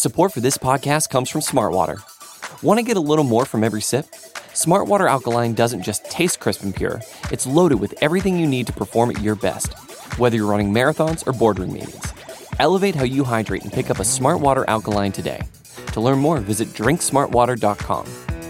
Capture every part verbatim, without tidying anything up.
Support for this podcast comes from Smartwater. Want to get a little more from every sip? Smartwater Alkaline doesn't just taste crisp and pure, it's loaded with everything you need to perform at your best, whether you're running marathons or boardroom meetings. Elevate how you hydrate and pick up a Smartwater Alkaline today. To learn more, visit drink smartwater dot com.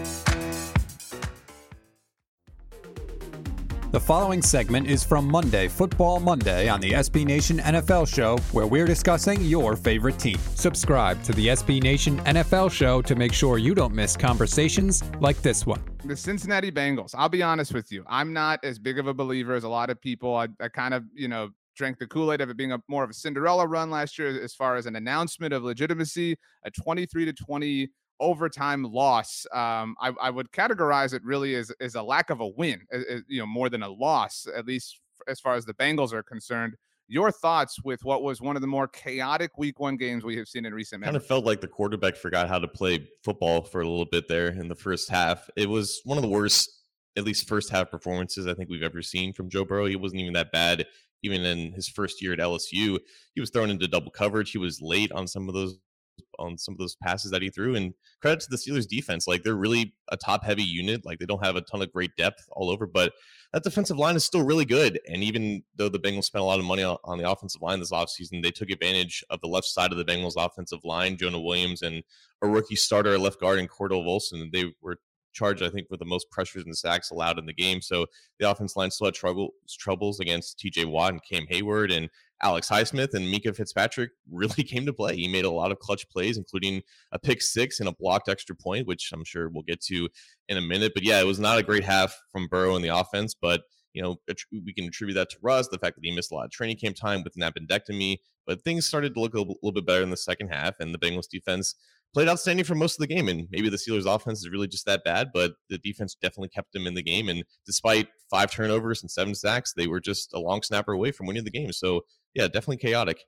The following segment is from Monday, Football Monday on the S B Nation N F L Show, where we're discussing your favorite team. Subscribe to the S B Nation N F L Show to make sure you don't miss conversations like this one. The Cincinnati Bengals. I'll be honest with you. I'm not as big of a believer as a lot of people. I, I kind of, you know, drank the Kool-Aid of it being a more of a Cinderella run last year as far as an announcement of legitimacy, a twenty-three to twenty overtime loss. Um, I, I would categorize it really as, as a lack of a win, as, as, you know, more than a loss, at least as far as the Bengals are concerned. Your thoughts with what was one of the more chaotic week one games we have seen in recent memory? Kind of felt like the quarterback forgot how to play football for a little bit there in the first half. It was one of the worst, at least first half performances I think we've ever seen from Joe Burrow. He wasn't even that bad. Even in his first year at L S U, he was thrown into double coverage. He was late on some of those on some of those passes that he threw, and credit to the Steelers defense. Like, they're really a top heavy unit. Like, they don't have a ton of great depth all over, but that defensive line is still really good. And even though the Bengals spent a lot of money on, on the offensive line this offseason, they took advantage of the left side of the Bengals offensive line, Jonah Williams, and a rookie starter left guard in Cordell Volson. They were charged, I think, with the most pressures and sacks allowed in the game. So the offense line still had trouble, troubles against T J Watt and Cam Hayward, and Alex Highsmith and Minkah Fitzpatrick really came to play. He made a lot of clutch plays, including a pick six and a blocked extra point, which I'm sure we'll get to in a minute. But yeah, it was not a great half from Burrow in the offense, but you know, we can attribute that to Russ, the fact that he missed a lot of training camp time with an appendectomy. But things started to look a little bit better in the second half, and the Bengals defense played outstanding for most of the game. And maybe the Steelers offense is really just that bad, but the defense definitely kept them in the game. And despite five turnovers and seven sacks, they were just a long snapper away from winning the game. So yeah, definitely chaotic.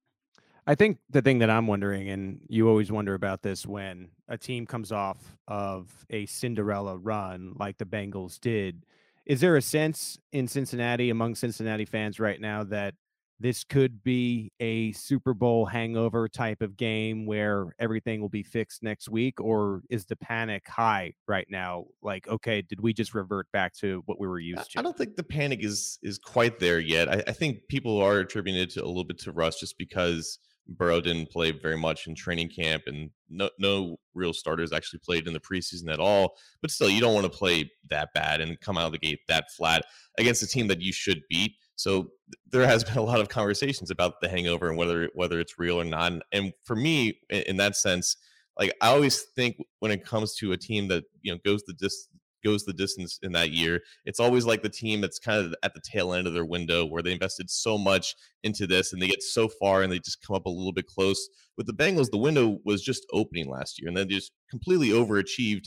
I think the thing that I'm wondering, and you always wonder about this when a team comes off of a Cinderella run like the Bengals did, is there a sense in Cincinnati, among Cincinnati fans right now, that this could be a Super Bowl hangover type of game where everything will be fixed next week? Or is the panic high right now? Like, okay, did we just revert back to what we were used to? I don't think the panic is is quite there yet. I, I think people are attributing it to a little bit to Russ just because Burrow didn't play very much in training camp, and no no real starters actually played in the preseason at all. But still, you don't want to play that bad and come out of the gate that flat against a team that you should beat. So there has been a lot of conversations about the hangover and whether whether it's real or not. And for me, in that sense, like, I always think when it comes to a team that, you know, goes the dis- goes the distance in that year, it's always like the team that's kind of at the tail end of their window where they invested so much into this and they get so far and they just come up a little bit close. With the Bengals, the window was just opening last year, and then just completely overachieved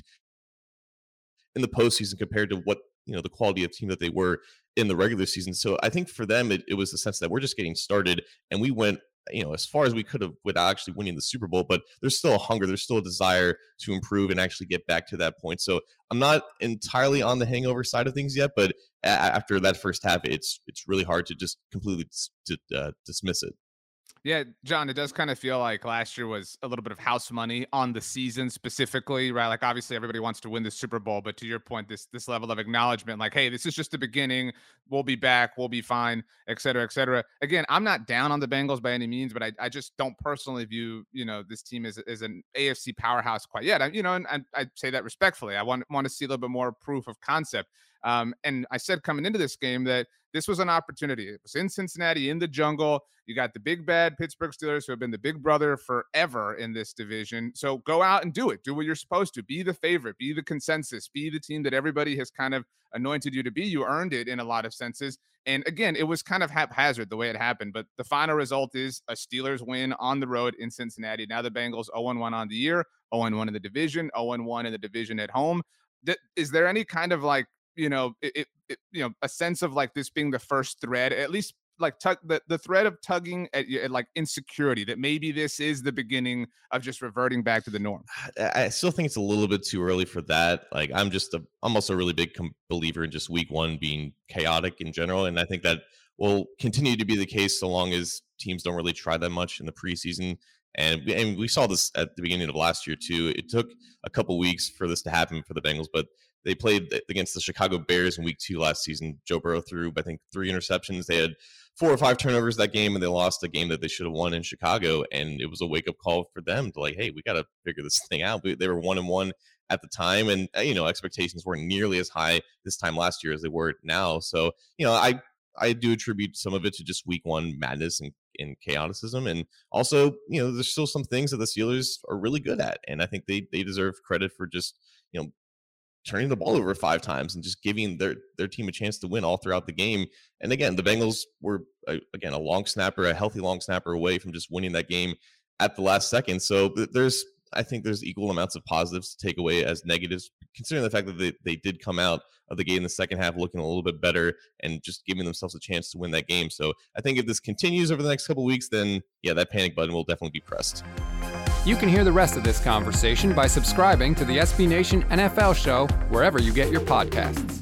in the postseason compared to what, you know, the quality of team that they were in the regular season. So I think for them, it, it was the sense that we're just getting started, and we went, you know, as far as we could have without actually winning the Super Bowl, but there's still a hunger, there's still a desire to improve and actually get back to that point. So I'm not entirely on the hangover side of things yet, but a- after that first half, it's it's really hard to just completely dis- to, uh, dismiss it. Yeah, John, it does kind of feel like last year was a little bit of house money on the season specifically, right? Like, obviously everybody wants to win the Super Bowl, but to your point, this this level of acknowledgement, like, hey, this is just the beginning. We'll be back. We'll be fine, et cetera, et cetera. Again, I'm not down on the Bengals by any means, but I, I just don't personally view, you know, this team as, as an A F C powerhouse quite yet. I, you know, and I, I say that respectfully. I want, want to see a little bit more proof of concept. Um, and I said coming into this game that this was an opportunity. It was in Cincinnati, in the jungle. You got the big bad Pittsburgh Steelers, who have been the big brother forever in this division. So go out and do it. Do what you're supposed to. Be the favorite. Be the consensus. Be the team that everybody has kind of anointed you to be. You earned it in a lot of senses. And again, it was kind of haphazard the way it happened. But the final result is a Steelers win on the road in Cincinnati. Now the Bengals oh and one on the year, oh and one in the division, oh and one in the division at home. Th- is there any kind of like, you know, it, it, you know, a sense of like this being the first thread, at least like tug the, the thread of tugging at, at like insecurity, that maybe this is the beginning of just reverting back to the norm? I still think it's a little bit too early for that. Like, I'm just a, I'm also a really big com- believer in just week one being chaotic in general. And I think that will continue to be the case so long as teams don't really try that much in the preseason. And we, and we saw this at the beginning of last year too. It took a couple weeks for this to happen for the Bengals, but they played against the Chicago Bears in week two last season. Joe Burrow threw, I think, three interceptions. They had four or five turnovers that game, and they lost a game that they should have won in Chicago. And it was a wake-up call for them to like, hey, we got to figure this thing out. They were one and one at the time, and you know, expectations weren't nearly as high this time last year as they were now. So, you know, I I do attribute some of it to just week one madness and, and chaoticism, and also, you know, there's still some things that the Steelers are really good at, and I think they they deserve credit for just, you know, turning the ball over five times and just giving their, their team a chance to win all throughout the game. And again, the Bengals were, uh, again, a long snapper, a healthy long snapper away from just winning that game at the last second. So there's, I think there's equal amounts of positives to take away as negatives, considering the fact that they, they did come out of the game in the second half looking a little bit better and just giving themselves a chance to win that game. So I think if this continues over the next couple of weeks, then yeah, that panic button will definitely be pressed. You can hear the rest of this conversation by subscribing to the S B Nation N F L Show wherever you get your podcasts.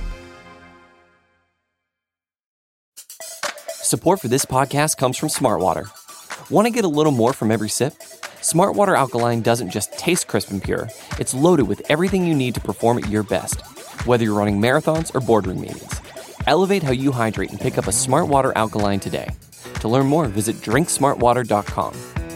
Support for this podcast comes from Smartwater. Want to get a little more from every sip? Smartwater Alkaline doesn't just taste crisp and pure, it's loaded with everything you need to perform at your best, whether you're running marathons or boardroom meetings. Elevate how you hydrate and pick up a Smartwater Alkaline today. To learn more, visit drink smart water dot com.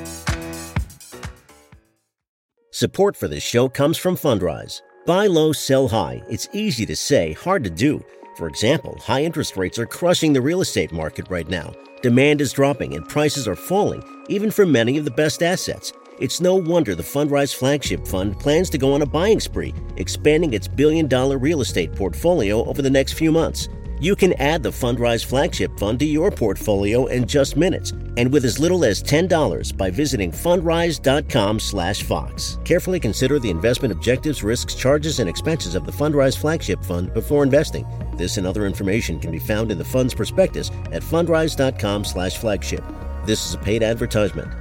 Support for this show comes from Fundrise. Buy low, sell high. It's easy to say, hard to do. For example, high interest rates are crushing the real estate market right now. Demand is dropping and prices are falling, even for many of the best assets. It's no wonder the Fundrise Flagship Fund plans to go on a buying spree, expanding its billion-dollar real estate portfolio over the next few months. You can add the Fundrise Flagship Fund to your portfolio in just minutes, and with as little as ten dollars by visiting fundrise.com slash Fox. Carefully consider the investment objectives, risks, charges, and expenses of the Fundrise Flagship Fund before investing. This and other information can be found in the fund's prospectus at fundrise.com slash flagship. This is a paid advertisement.